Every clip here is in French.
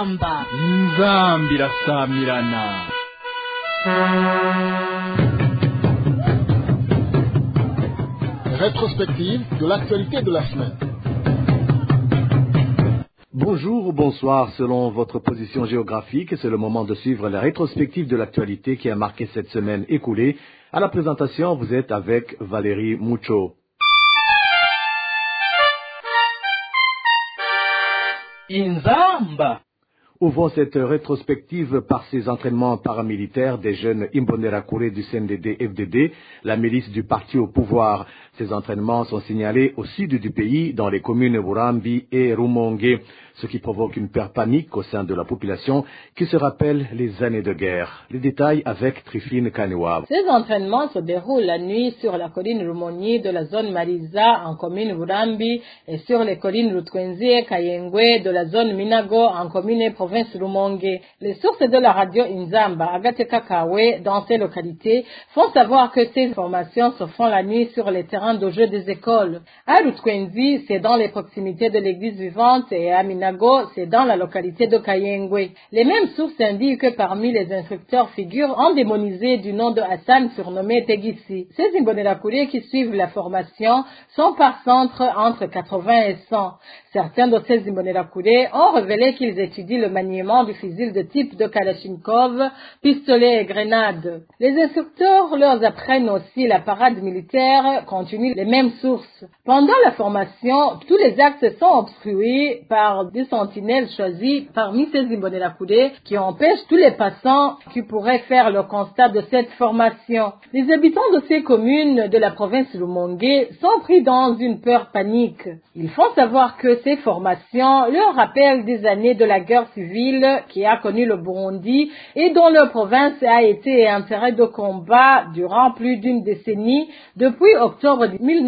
inzamba irasamirana. Rétrospective de l'actualité de la semaine. Bonjour ou bonsoir selon votre position géographique. C'est le moment de suivre la rétrospective de l'actualité qui a marqué cette semaine écoulée. À la présentation, vous êtes avec Valérie Moucho. inzamba. Ouvrons cette rétrospective par ces entraînements paramilitaires des jeunes Imbonerakure du CNDD-FDD, la milice du parti au pouvoir. Ces entraînements sont signalés au sud du pays, dans les communes Burambi et Rumongue, ce qui provoque une peur panique au sein de la population qui se rappelle les années de guerre. Les détails avec Trifine Kanewa. Ces entraînements se déroulent la nuit sur la colline Rumonyi de la zone Mariza en commune Burambi et sur les collines Rutwenzi et Kayengwe de la zone Minago en commune et province Rumongue. Les sources de la radio Inzamba, Agateka Kawe, dans ces localités, font savoir que ces formations se font la nuit sur les terrains de jeu des écoles. À Rutwenzi, c'est dans les proximités de l'église vivante et à Minago, c'est dans la localité de Kayengwe. Les mêmes sources indiquent que parmi les instructeurs figurent un démonisé du nom de Hassan surnommé Tegissi. Ces Imbonerakure qui suivent la formation sont par centre entre 80 et 100. Certains de ces Imbonerakure ont révélé qu'ils étudient le maniement du fusil de type de Kalachnikov, pistolet et grenade. Les instructeurs leur apprennent aussi la parade militaire, continuent les mêmes sources. Pendant la formation, tous les axes sont obstrués par des sentinelles choisis parmi ces Imbonerakure qui empêchent tous les passants qui pourraient faire le constat de cette formation. Les habitants de ces communes de la province Rumongue sont pris dans une peur panique. Ils font savoir que ces formations leur rappellent des années de la guerre civile qui a connu le Burundi et dont leur province a été un terrain de combat durant plus d'une décennie, depuis octobre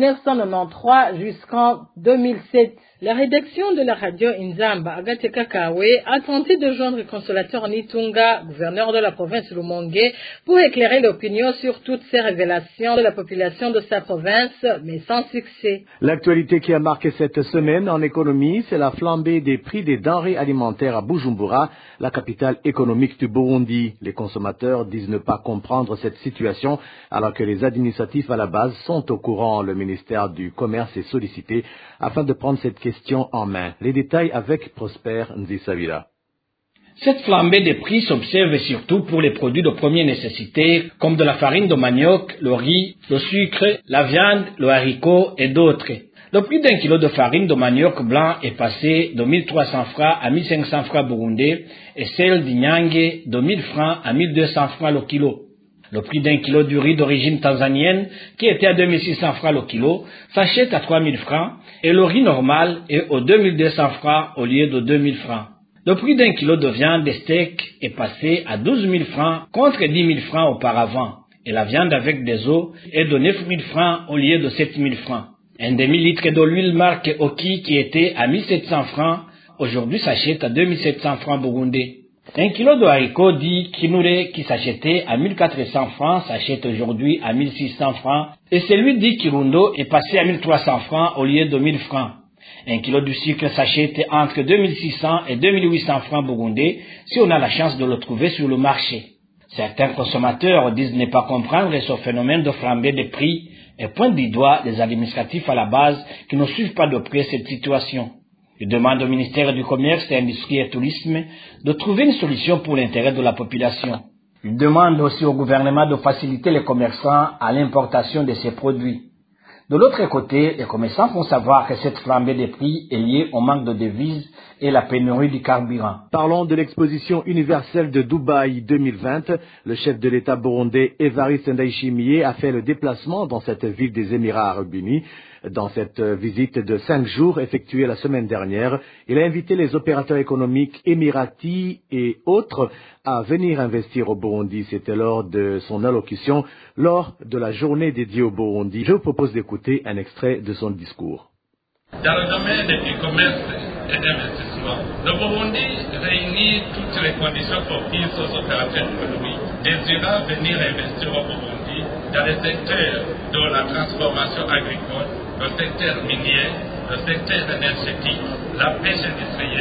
1993 jusqu'en 2007. La rédaction de la radio Inzamba, Agateka Kawe, a tenté de joindre Consolateur Nitunga, gouverneur de la province Rumongue, pour éclairer l'opinion sur toutes ces révélations de la population de sa province, mais sans succès. L'actualité qui a marqué cette semaine en économie, c'est la flambée des prix des denrées alimentaires à Bujumbura, la capitale économique du Burundi. Les consommateurs disent ne pas comprendre cette situation, alors que les administratifs à la base sont au courant. Le ministère du Commerce est sollicité afin de prendre cette question en main. Les détails avec Prosper Nzisavira. Cette flambée des prix s'observe surtout pour les produits de première nécessité, comme de la farine de manioc, le riz, le sucre, la viande, le haricot et d'autres. Le prix d'un kilo de farine de manioc blanc est passé de 1300 francs à 1500 francs burundais et celle d'Inyange de 1000 francs à 1200 francs le kilo. Le prix d'un kilo du riz d'origine tanzanienne, qui était à 2600 francs le kilo, s'achète à 3000 francs et le riz normal est aux 2200 francs au lieu de 2000 francs. Le prix d'un kilo de viande de steak est passé à 12 000 francs contre 10 000 francs auparavant et la viande avec des os est de 9 000 francs au lieu de 7 000 francs. Un demi-litre de l'huile marque Oki qui était à 1700 francs, aujourd'hui s'achète à 2700 francs burundais. Un kilo de haricots dit Kinure qui s'achetait à 1400 francs s'achète aujourd'hui à 1600 francs et celui dit Kirundo est passé à 1300 francs au lieu de 1000 francs. Un kilo de sucre s'achète entre 2600 et 2800 francs burundais si on a la chance de le trouver sur le marché. Certains consommateurs disent ne pas comprendre ce phénomène de flambée des prix et pointent du doigt les administratifs à la base qui ne suivent pas de près cette situation. Ils demandent au ministère du Commerce, Industrie et Tourisme de trouver une solution pour l'intérêt de la population. Ils demandent aussi au gouvernement de faciliter les commerçants à l'importation de ces produits. De l'autre côté, les commerçants font savoir que cette flambée des prix est liée au manque de devises et la pénurie du carburant. Parlons de l'exposition universelle de Dubaï 2020. Le chef de l'État burundais Evariste Ndayishimiye a fait le déplacement dans cette ville des Émirats arabes unis. Dans cette visite de 5 jours effectuée la semaine dernière, il a invité les opérateurs économiques émiratis et autres à venir investir au Burundi. C'était lors de son allocution, lors de la journée dédiée au Burundi. Je vous propose d'écouter un extrait de son discours. Dans le domaine du commerce et d'investissement, le Burundi réunit toutes les conditions propices aux opérateurs économiques désirant venir investir au Burundi dans les secteurs de la transformation agricole, le secteur minier, le secteur énergétique, la pêche industrielle,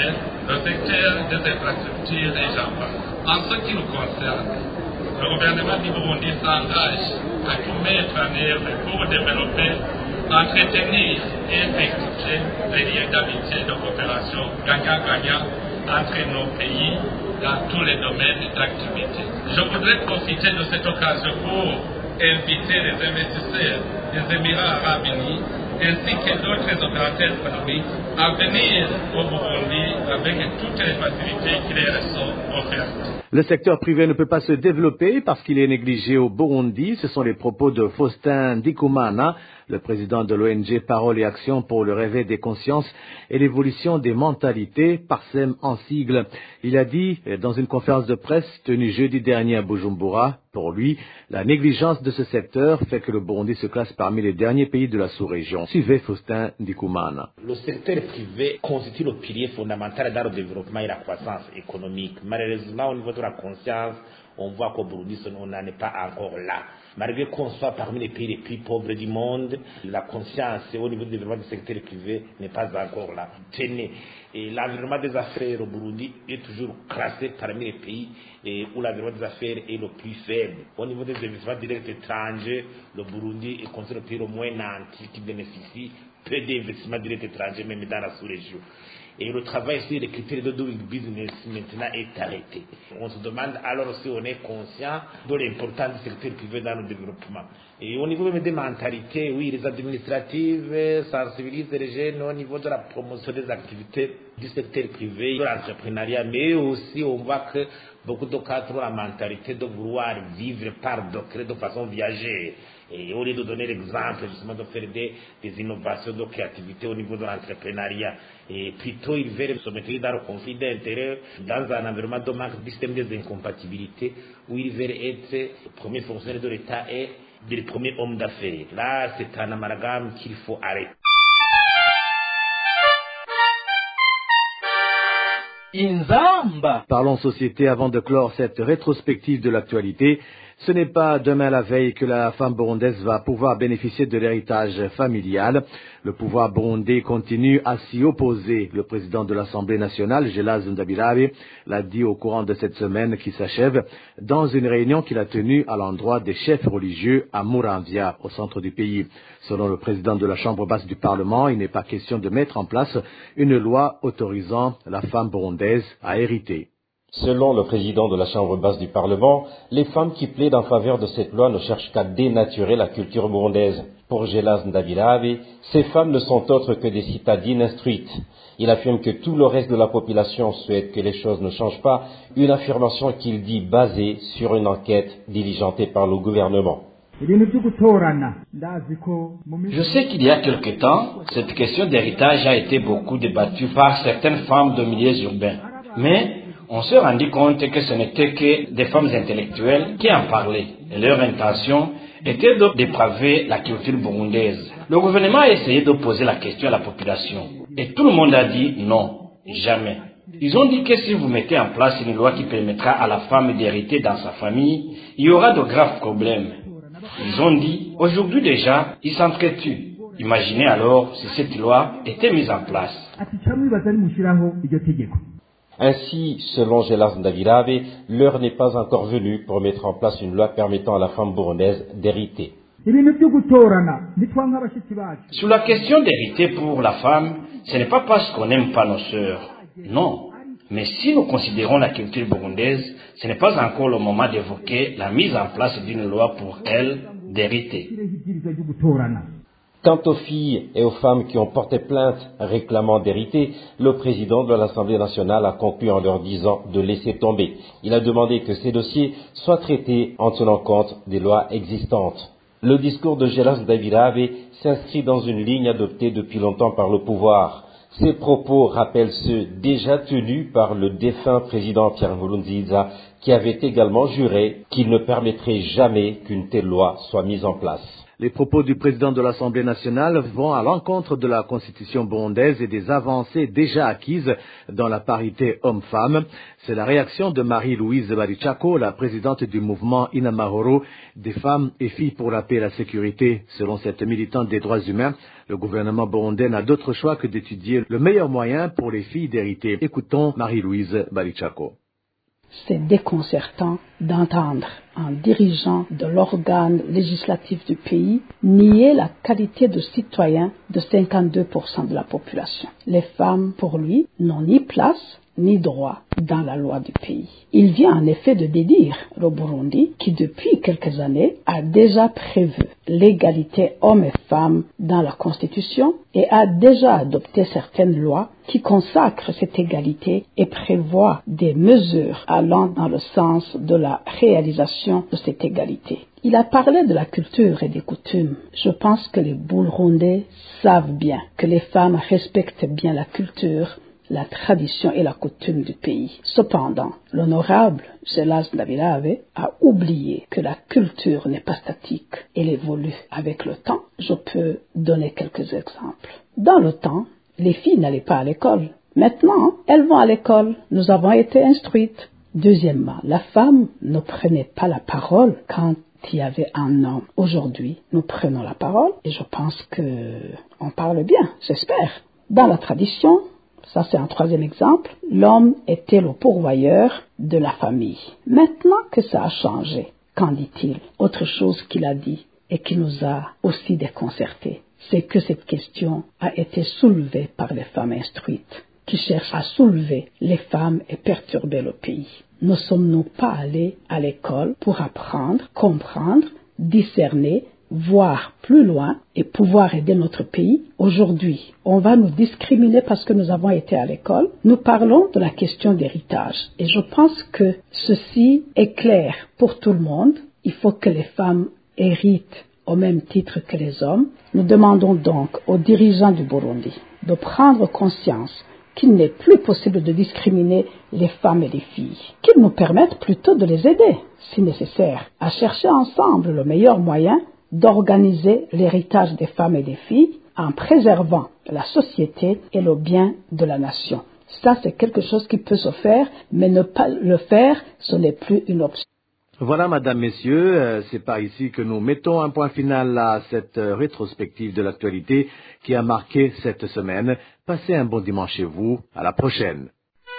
le secteur des infrastructures et j'en passe. En ce qui nous concerne, le gouvernement du Burundi s'engage à tout mettre en œuvre pour développer, entretenir et effectuer les liens d'amitié et de coopération gagnant-gagnant entre nos pays dans tous les domaines d'activité. Je voudrais profiter de cette occasion pour inviter les investisseurs des Émirats arabes unis ainsi que d'autres opérateurs économiques à venir au Burundi avec toutes les facilités qui leur sont offertes. Le secteur privé ne peut pas se développer parce qu'il est négligé au Burundi. Ce sont les propos de Faustin Ndikumana, le président de l'ONG Parole et Action pour le réveil des consciences et l'évolution des mentalités, PARSEM en sigle. Il a dit dans une conférence de presse tenue jeudi dernier à Bujumbura, pour lui, la négligence de ce secteur fait que le Burundi se classe parmi les derniers pays de la sous-région. Suivez Faustin Ndikumana. Le secteur privé constitue le pilier fondamental dans le développement et la croissance économique. Malheureusement, au niveau de la conscience, on voit qu'au Burundi, on n'en est pas encore là. Malgré qu'on soit parmi les pays les plus pauvres du monde, la conscience au niveau du développement du secteur privé n'est pas encore là. Tenez, et l'environnement des affaires au Burundi est toujours classé parmi les pays où l'environnement des affaires est le plus faible. Au niveau des investissements directs étrangers, le Burundi est considéré le pays le moins nanti qui bénéficie peu d'investissements directs étrangers, même dans la sous-région. Et le travail sur les critères de doing business maintenant est arrêté. On se demande alors si on est conscient de l'importance du secteur privé dans le développement. Et au niveau même des mentalités, oui, les administratives sensibilisent les jeunes au niveau de la promotion des activités du secteur privé, de l'entrepreneuriat, mais aussi on voit que beaucoup de cas ont la mentalité de vouloir vivre par décret de façon viagère. Et au lieu de donner l'exemple justement de faire des innovations de créativité au niveau de l'entrepreneuriat, et plutôt ils veulent se mettre dans le conflit d'intérêts, dans un environnement de manque du système des incompatibilités, où ils veulent être le premier fonctionnaire de l'État et le premier homme d'affaires. Là, c'est un amalgame qu'il faut arrêter. Inzamba. Parlons société avant de clore cette rétrospective de l'actualité. Ce n'est pas demain la veille que la femme burundaise va pouvoir bénéficier de l'héritage familial. Le pouvoir burundais continue à s'y opposer. Le président de l'Assemblée nationale, Gelase Ndabirabe, l'a dit au courant de cette semaine qui s'achève dans une réunion qu'il a tenue à l'endroit des chefs religieux à Muramvya, au centre du pays. Selon le président de la Chambre basse du Parlement, il n'est pas question de mettre en place une loi autorisant la femme burundaise à hériter. Selon le président de la Chambre basse du Parlement, les femmes qui plaident en faveur de cette loi ne cherchent qu'à dénaturer la culture burundaise. Pour Gelase Ndabirabe, ces femmes ne sont autres que des citadines instruites. Il affirme que tout le reste de la population souhaite que les choses ne changent pas, une affirmation qu'il dit basée sur une enquête diligentée par le gouvernement. Je sais qu'il y a quelque temps, cette question d'héritage a été beaucoup débattue par certaines femmes de milieux urbains. Mais on s'est rendu compte que ce n'était que des femmes intellectuelles qui en parlaient. Et leur intention était de dépraver la culture burundaise. Le gouvernement a essayé de poser la question à la population. Et tout le monde a dit non, jamais. Ils ont dit que si vous mettez en place une loi qui permettra à la femme d'hériter dans sa famille, il y aura de graves problèmes. Ils ont dit, aujourd'hui déjà, ils s'entretuent. Imaginez alors si cette loi était mise en place. Ainsi, selon Gelase Ndabirabe, l'heure n'est pas encore venue pour mettre en place une loi permettant à la femme burundaise d'hériter. Sur la question d'hériter pour la femme, ce n'est pas parce qu'on n'aime pas nos sœurs. Non. Mais si nous considérons la culture burundaise, ce n'est pas encore le moment d'évoquer la mise en place d'une loi pour elle d'hériter. Quant aux filles et aux femmes qui ont porté plainte réclamant d'hériter, le président de l'Assemblée nationale a conclu en leur disant de laisser tomber. Il a demandé que ces dossiers soient traités en tenant compte des lois existantes. Le discours de Gelase Ndabirabe s'inscrit dans une ligne adoptée depuis longtemps par le pouvoir. Ces propos rappellent ceux déjà tenus par le défunt président Pierre Nkurunziza qui avait également juré qu'il ne permettrait jamais qu'une telle loi soit mise en place. Les propos du président de l'Assemblée nationale vont à l'encontre de la Constitution burundaise et des avancées déjà acquises dans la parité homme-femme. C'est la réaction de Marie-Louise Barichako, la présidente du mouvement Inamahoro, des femmes et filles pour la paix et la sécurité. Selon cette militante des droits humains, le gouvernement burundais n'a d'autre choix que d'étudier le meilleur moyen pour les filles d'hériter. Écoutons Marie-Louise Barichako. C'est déconcertant d'entendre un dirigeant de l'organe législatif du pays nier la qualité de citoyen de 52% de la population. Les femmes, pour lui, n'ont ni place ni droit dans la loi du pays. Il vient en effet de dédire le Burundi qui depuis quelques années a déjà prévu l'égalité hommes et femmes dans la Constitution et a déjà adopté certaines lois qui consacrent cette égalité et prévoient des mesures allant dans le sens de la réalisation de cette égalité. Il a parlé de la culture et des coutumes. Je pense que les Burundais savent bien que les femmes respectent bien la culture, la tradition et la coutume du pays. Cependant, l'honorable Gelas Ndabilave a oublié que la culture n'est pas statique, elle évolue avec le temps. Je peux donner quelques exemples. Dans le temps, les filles n'allaient pas à l'école. Maintenant, elles vont à l'école. nous avons été instruites. Deuxièmement, la femme ne prenait pas la parole quand il y avait un homme. Aujourd'hui, nous prenons la parole et je pense que on parle bien, j'espère. Dans la tradition, ça c'est un troisième exemple, l'homme était le pourvoyeur de la famille. Maintenant que ça a changé, qu'en dit-il? Autre chose qu'il a dit et qui nous a aussi déconcertés, c'est que cette question a été soulevée par les femmes instruites qui cherchent à soulever les femmes et perturber le pays. Ne sommes-nous pas allés à l'école pour apprendre, comprendre, discerner, voir plus loin et pouvoir aider notre pays? Aujourd'hui, on va nous discriminer parce que nous avons été à l'école. Nous parlons de la question d'héritage et je pense que ceci est clair pour tout le monde. Il faut que les femmes héritent au même titre que les hommes. Nous demandons donc aux dirigeants du Burundi de prendre conscience qu'il n'est plus possible de discriminer les femmes et les filles, qu'ils nous permettent plutôt de les aider, si nécessaire, à chercher ensemble le meilleur moyen d'organiser l'héritage des femmes et des filles en préservant la société et le bien de la nation. Ça, c'est quelque chose qui peut se faire, mais ne pas le faire, ce n'est plus une option. Voilà, madame, messieurs, c'est par ici que nous mettons un point final à cette rétrospective de l'actualité qui a marqué cette semaine. Passez un bon dimanche chez vous. À la prochaine.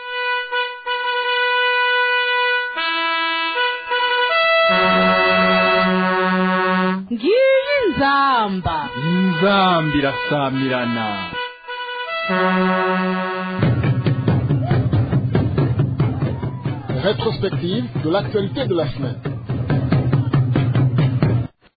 Nzambi irasamirana. Rétrospective de l'actualité de la semaine.